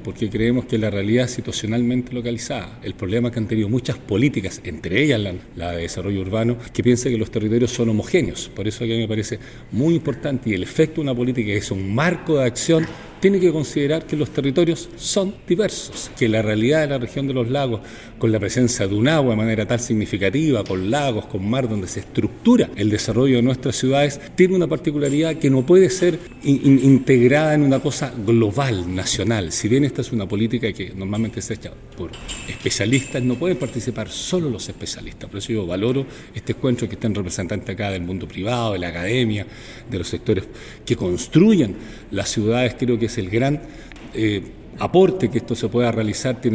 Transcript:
porque creemos que la realidad es situacionalmente localizada. El problema es que han tenido muchas políticas, entre ellas la de desarrollo urbano, que piensa que los territorios son homogéneos. Por eso que a mí me parece muy importante, y el efecto de una política que es un marco de acción tiene que considerar que los territorios son diversos, que la realidad de la región de los lagos, con la presencia de un agua de manera tan significativa, con lagos, con mar, donde se estructura el desarrollo de nuestras ciudades, tiene una particularidad que no puede ser integrada en una cosa global, nacional. Si bien esta es una política que normalmente se echa por especialistas, no pueden participar solo los especialistas. Por eso yo valoro este encuentro, que estén representantes acá del mundo privado, de la academia, de los sectores que construyen las ciudades. Creo que es el gran aporte que esto se pueda realizar.